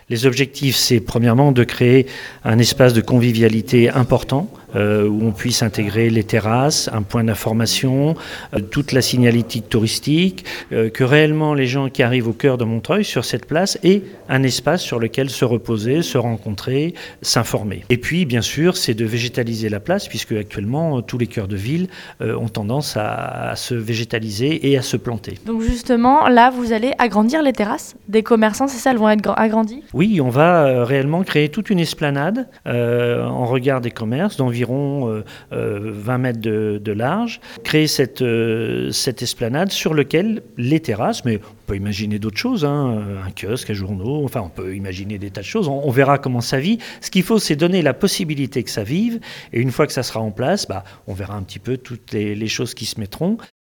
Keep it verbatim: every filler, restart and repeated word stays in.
Les objectifs, c'est premièrement de créer un espace de convivialité important euh, où on puisse intégrer les terrasses, un point d'information, euh, toute la signalétique touristique, euh, que réellement les gens qui arrivent au cœur de Montreuil sur cette place aient un espace sur lequel se reposer, se rencontrer, s'informer. Et puis, bien sûr, c'est de végétaliser la place puisque actuellement tous les cœurs de ville euh, ont tendance à, à se végétaliser et à se planter. Donc justement, là, vous allez agrandir les terrasses des commerçants, c'est ça, elles vont être agrandies ? Oui, on va euh, réellement créer toute une esplanade euh, en regard des commerces d'environ euh, euh, vingt mètres de, de large. Créer cette, euh, cette esplanade sur laquelle les terrasses, mais on peut imaginer d'autres choses, hein, un kiosque, un journaux, enfin on peut imaginer des tas de choses, on, on verra comment ça vit. Ce qu'il faut, c'est donner la possibilité que ça vive et une fois que ça sera en place, bah, on verra un petit peu toutes les, les choses qui se mettront.